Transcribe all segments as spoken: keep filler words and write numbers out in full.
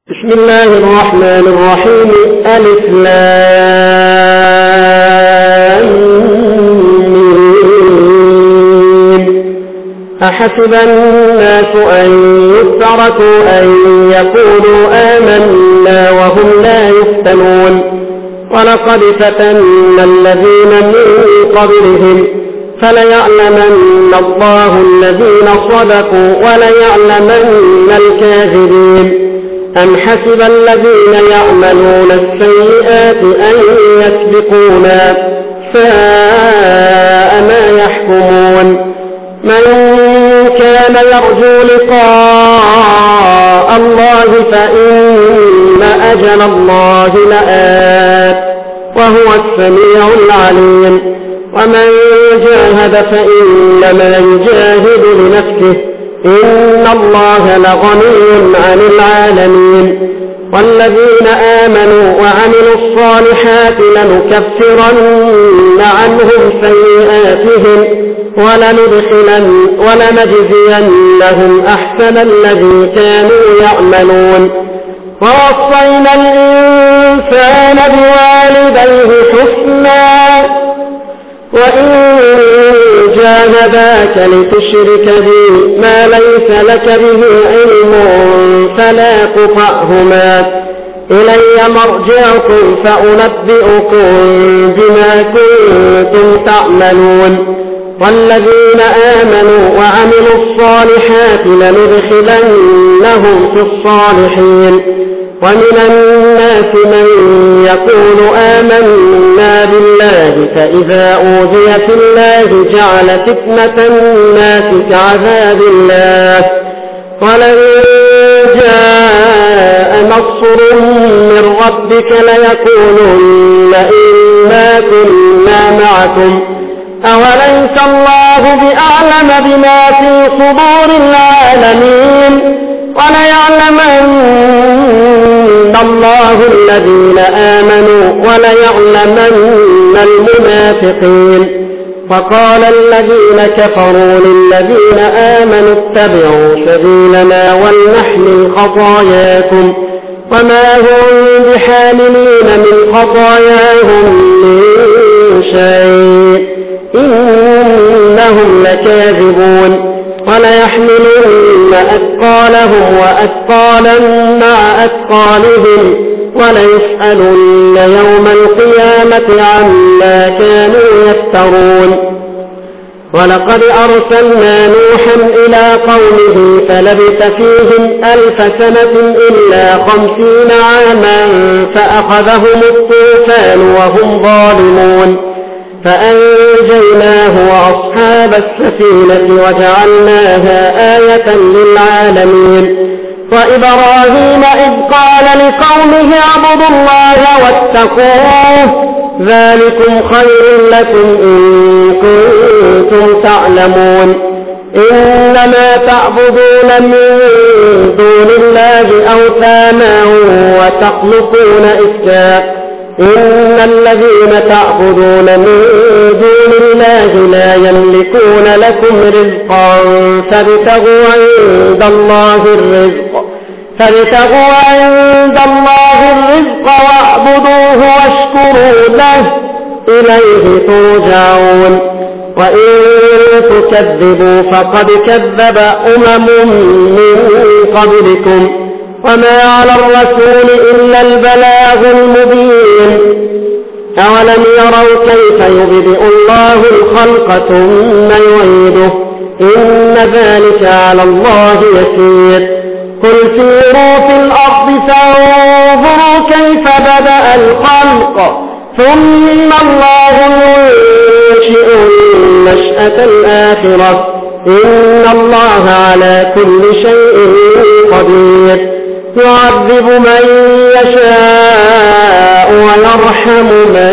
بسم الله الرحمن الرحيم. ألف لام ميم. أحسب الناس أن يتركوا أن يقولوا آمنا وهم لا يفتنون ولقد فتنا الذين من قبلهم فليعلمن الله الذين صدقوا وليعلمن الكاذبين. أم حسب الذين يعملون السيئات أن يسبقونا ساء ما يحكمون. من كان يرجو لقاء الله فإن أجل الله لآت وهو السميع العليم. ومن جاهد فإنما يجاهد لنفسه إن الله لغني عن العالمين. والذين آمنوا وعملوا الصالحات لنكفرن عنهم سيئاتهم ولندخلن ولنجزينهم أحسن الذي كانوا يعملون. ووصينا الإنسان بوالديه حسنا وإن جاهداك لتشرك بي ما ليس لك به علم فلا تطعهما إلي مرجعكم فأنبئكم بما كنتم تعملون. والذين آمنوا وعملوا الصالحات لندخلنهم في الصالحين. ومن الناس من يقول آمنا بالله فإذا أوذي في الله جعل فتنة الناس كعذاب الله ولئن جاء نصر من ربك ليقولن إنا كنا معكم أوليس الله بأعلم بما في صدور العالمين. وليعلمن الله الذين آمنوا وليعلمن المنافقين. وقال الذين كفروا للذين آمنوا اتبعوا سبيلنا ولنحمل خطاياكم وما هم بحاملين من خطاياهم من شيء إنهم لكاذبون. وليحملن أثقالهم وأثقالا مع أثقالهم وليسألن يوم القيامة عما كانوا يفترون. ولقد أرسلنا نوحا إلى قومه فلبث فيهم ألف سنة إلا خمسين عاما فأخذهم الطوفان وهم ظالمون فأنجيناه وأصحاب السفينة وجعلناها آية للعالمين. وإبراهيم إذ قال لقومه اعبدوا الله واتقوه ذلكم خير لكم إن كنتم تعلمون. إنما تعبدون من دون الله أوثانا وتخلقون إفكا إن الذين تعبدون من دون الله لا يملكون لكم رزقا فابتغوا عند الله الرزق فابتغوا عند الله الرزق واعبدوه واشكروا له إليه ترجعون. وإن تكذبوا فقد كذب أمم من قبلكم وما على الرسول إلا البلاغ المبين. أولم يروا كيف يبدئ الله الخلق ثم يعيده إن ذلك على الله يسير. قل سيروا في الأرض فانظروا كيف بدأ الخلق ثم الله ينشئ النشأة الآخرة إن الله على كل شيء قدير. يعذب من يشاء ويرحم من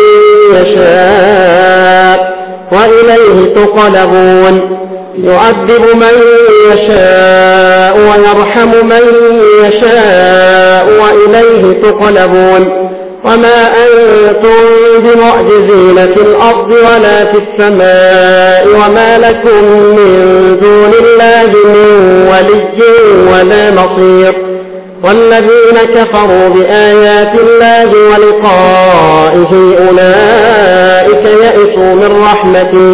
يشاء وإليه تقلبون. يعذب من يشاء ويرحم من يشاء وإليه تقلبون. وما أنتم بمعجزين في الأرض ولا في السماء وما لكم من دون الله من ولي ولا نصير. والذين كفروا بآيات الله ولقائه أولئك يئسوا من رحمتي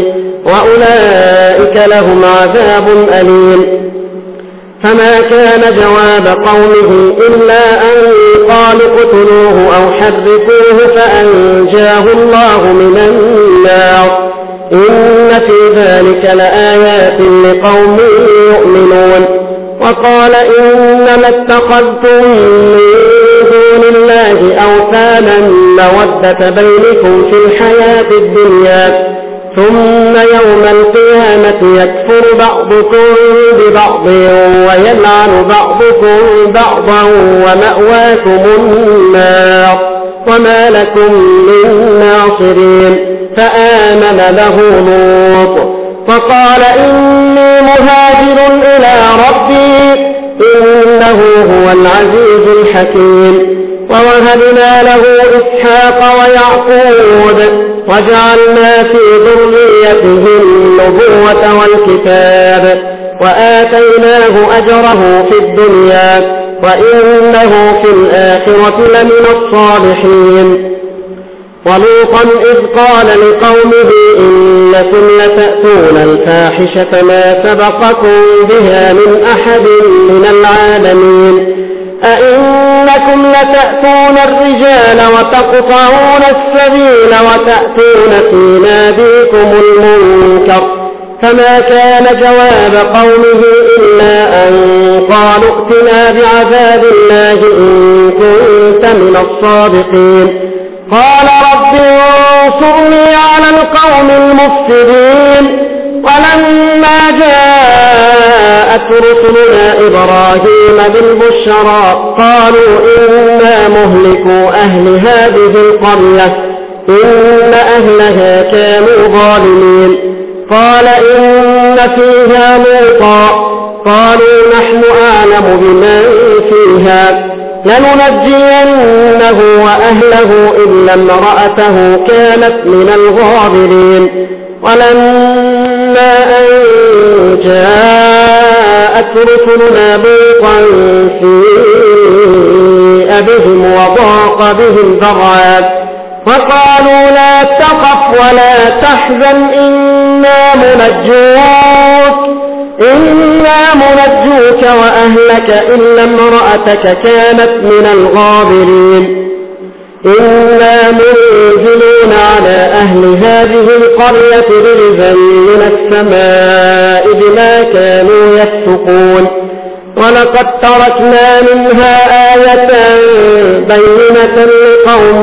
وأولئك لهم عذاب أليم. فما كان جواب قومه إلا أن قالوا اقتلوه أو حرقوه فأنجاه الله من النار إن في ذلك لآيات لقوم يؤمنون. وقال إنما اتخذتم من دون الله أوثانا مودة بينكم في الحياة الدنيا ثم يوم القيامة يكفر بعضكم ببعض ويلعن بعضكم بعضا ومأواكم النار وما لكم من ناصرين. فآمن له لوط وقال إني مهاجر إلى ربي إنه هو العزيز الحكيم. ووهبنا له إسحاق ويعقوب وجعلنا في ذريته النبوة والكتاب وآتيناه أجره في الدنيا وإنه في الآخرة لمن الصالحين. ولوطا إذ قال لقومه إنكم لتأتون الفاحشة ما سبقكم بها من أحد من العالمين أئنكم لتأتون الرجال وتقطعون السبيل وتأتون في ناديكم المنكر. فما كان جواب قومه إلا أن قالوا ائتنا بعذاب الله إن كنت من الصادقين. قال رب انصرني على القوم المفسدين. ولما جاءت رسلنا إبراهيم بالبشرى قالوا إنا مهلكو أهل هذه القرية إن أهلها كانوا ظالمين. قال إن فيها لوطا قالوا نحن أعلم بمن فيها لننجينه وأهله إلا امرأته كانت من الغابرين. ولما أن جاءت رسلنا لوطا سيء بهم وضاق بهم ذرعا وقالوا لا تخف ولا تحزن إنا منجوك إنا منجوك وأهلك إلا امرأتك كانت من الغابرين. إنا منزلون على أهل هذه القرية رجزا من السماء بما كانوا يفسقون. ولقد تركنا منها آية بينة لقوم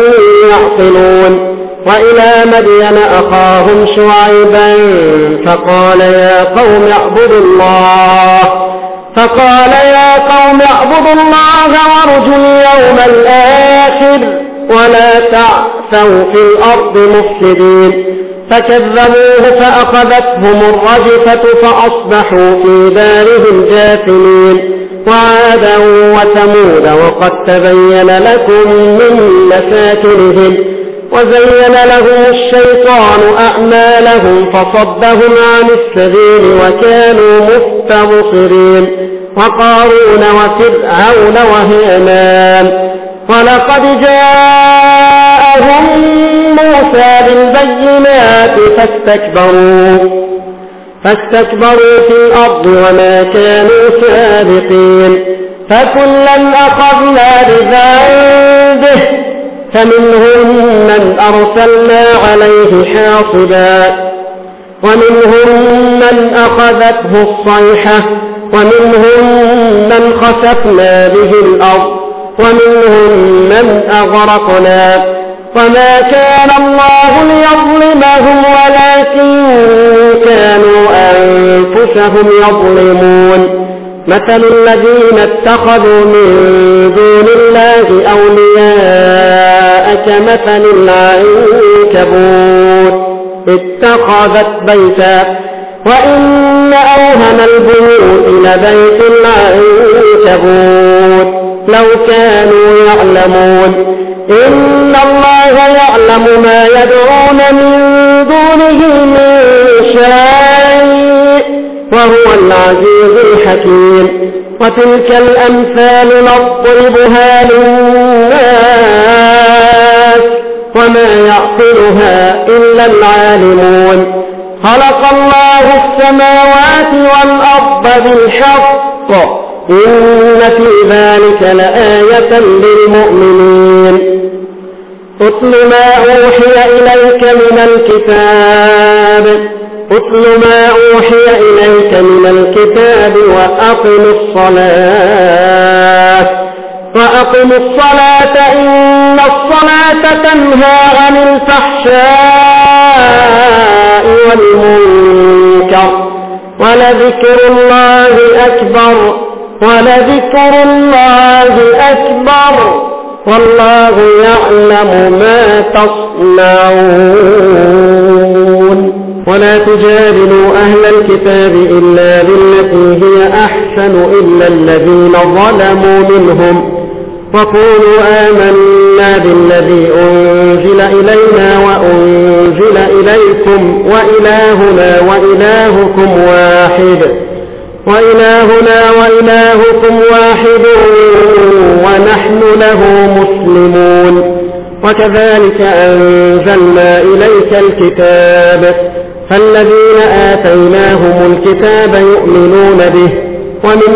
يعقلون. وإلى مدين أخاهم شعيبا فقال يا قوم اعبدوا الله فقال يا قوم اعبدوا الله وارجوا اليوم الآخر ولا تعثوا في الأرض مفسدين. فكذبوه فأخذتهم الرجفة فأصبحوا في دارهم جاثمين. وعادا وثمود وقد تبين لكم من مساكنهم وزين لهم الشيطان أعمالهم فصدهم عن السبيل وكانوا مستبصرين. وقارون وفرعون وهامان. ولقد جاءهم موسى بالبينات فاستكبروا فاستكبروا في الأرض وما كانوا سابقين. فكلا أخذنا بذنبه فمنهم من أرسلنا عليه حاصبا ومنهم من أخذته الصيحة ومنهم من خسفنا به الأرض ومنهم من أغرقنا. وما كان الله ليظلمهم ولكن كانوا أنفسهم يظلمون. مثل الذين اتخذوا من دون الله أولياء كمثل العنكبوت اتخذت بيتا وإن أوهن البيوت لبيت العنكبوت لو كانوا يعلمون. إن الله يعلم ما يدعون من دونه من شيء وهو العزيز الحكيم. وتلك الأمثال نضربها للناس وما يعقلها إلا العالمون. خلق الله السماوات والأرض بالحق إن في ذلك لآية للمؤمنين. اتل ما أوحي إليك من الكتاب اتل ما أوحي إليك من الكتاب وأقم الصلاة وأقم الصلاة إن الصلاة تنهى عن الفحشاء والمنكر ولذكر الله أكبر ولذكر الله أكبر والله يعلم ما تصنعون. ولا تجادلوا أهل الكتاب إلا بالتي هي أحسن إلا الذين ظلموا منهم وقولوا آمنا بالذي أنزل إلينا وأنزل إليكم وإلهنا وإلهكم واحد وإلهنا وإلهكم واحد ونحن له مسلمون. وكذلك أنزلنا إليك الكتاب فالذين آتيناهم الكتاب يؤمنون به ومن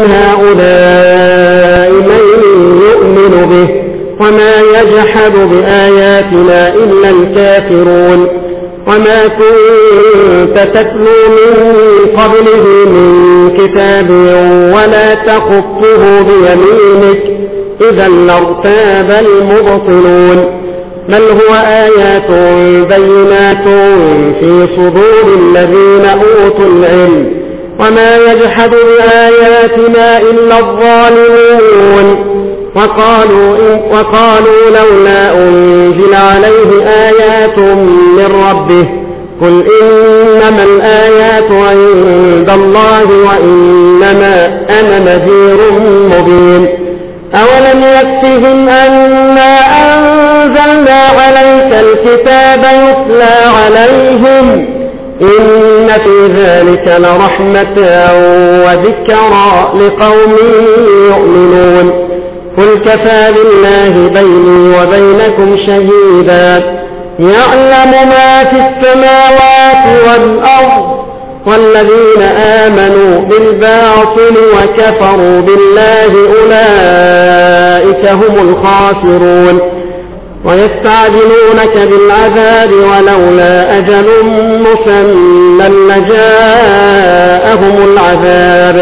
هؤلاء من يؤمن به وما يجحد بآياتنا إلا الكافرون. وما كنت تتلو من قبله من كتاب ولا تخطه بيمينك إذا لارتاب المبطلون بل هو آيات بينات في صدور الذين أوتوا العلم وما يجحد بآياتنا إلا الظالمون. وقالوا, وقالوا لولا أنزل عليه آيات من ربه قل إنما الآيات عند الله وإنما أنا نذير مبين. أولم يكفهم أنا أنزلنا عليك الكتاب يتلى عليهم إن في ذلك لرحمة وذكرى لقوم يؤمنون. قل كفى بالله بيني وبينكم شهيدا يعلم ما في السماوات والأرض والذين آمنوا بالباطل وكفروا بالله أولئك هم الخاسرون. ويستعجلونك بالعذاب ولولا أجل مسمى لجاءهم العذاب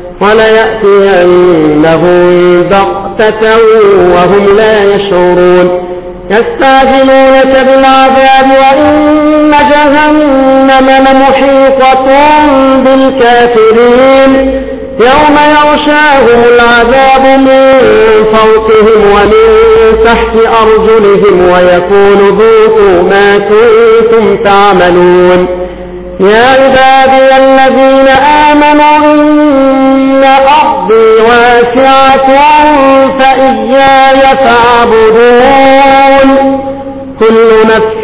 وليأتينهم بغتة وهم لا يشعرون. يستعجلونك بالعذاب وإن جهنم لمحيطة بالكافرين يوم يغشاهم العذاب من فوقهم ومن تحت أرجلهم ويقول ذوقوا ما كنتم تعملون. يا عبادي الذين آمنوا إن أرضي واسعة فإياي فاعبدون. كل نفس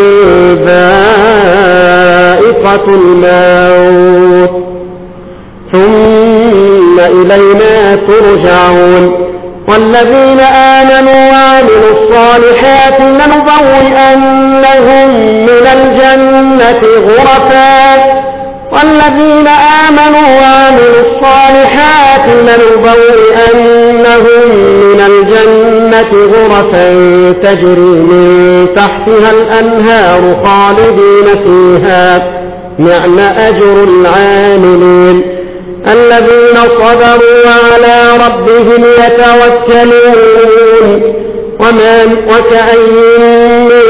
ذائقة الموت ثم إلينا ترجعون. والذين آمنوا وعملوا الصالحات لنبوئنهم من الجنة غرفا والذين آمنوا وعملوا الصالحات لنبوئنهم من الجنة غرفا تجري من تحتها الأنهار خالدين فيها نعم أجر العاملين. الذين صبروا وعلى ربهم يتوكلون. وما وكأين من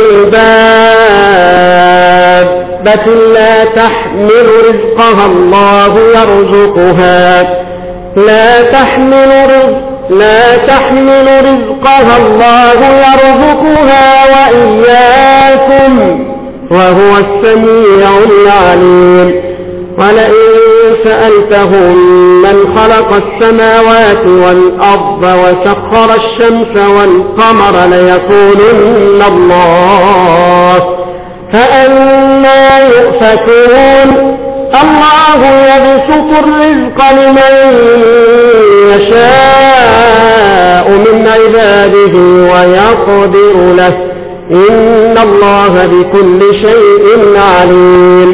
دابة لا تحمل رزقها الله يرزقها لا تحمل رزق لا تحمل رزقها الله يرزقها وإياكم وهو السميع العليم. ولئن سألتهم من خلق السماوات والأرض وسخر الشمس والقمر ليقولن الله فأنى يؤفكون. الله يبسط الرزق لمن يشاء من عباده ويقدر له إن الله بكل شيء عليم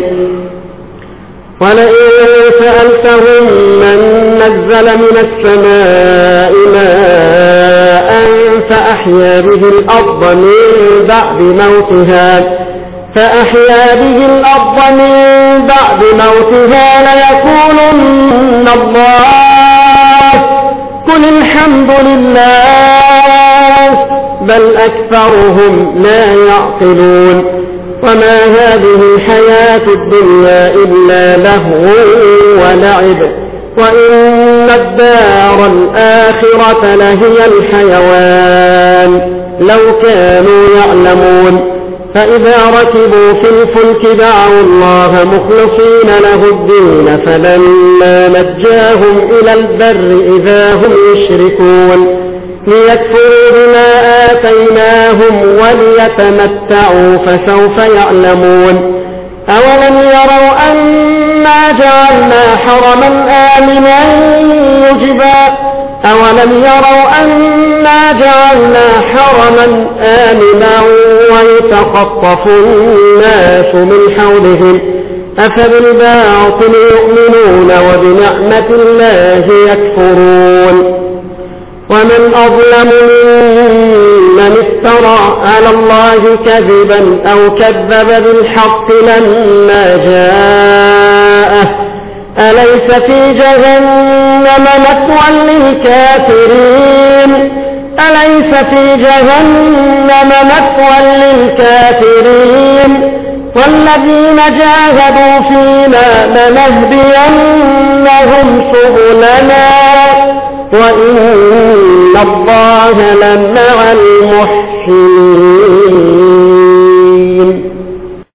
ولئن سألتهم من نزل من السماء ماء فأحيا به الأرض من بعد موتها فأحيا به الأرض من بعد موتها ليقولن الله قل الحمد لله بل أكثرهم لا يعقلون وما هذه الحياة الدنيا إلا لهو ولعب وإن الدار الآخرة لهي الحيوان لو كانوا يعلمون فإذا ركبوا في الفلك دعوا الله مخلصين له الدين فلما نجاهم إلى البر إذا هم يشركون ليكفروا بما آتيناهم وليتمتعوا فسوف يعلمون أولم يروا أنا جعلنا حرما آمنا يجبى أولم يروا أنا جعلنا حرما آمنا ويتخطف الناس من حولهم أفبالباطل يؤمنون وبنعمة الله يكفرون ومن أظلم ممن افترى على الله كذبا أو كذب بالحق لما جاءه أليس في جهنم مثوى للكافرين أليس في جهنم مثوى للكافرين والذين جاهدوا فينا لنهدينهم سبلنا وإن الله لمع المحسنين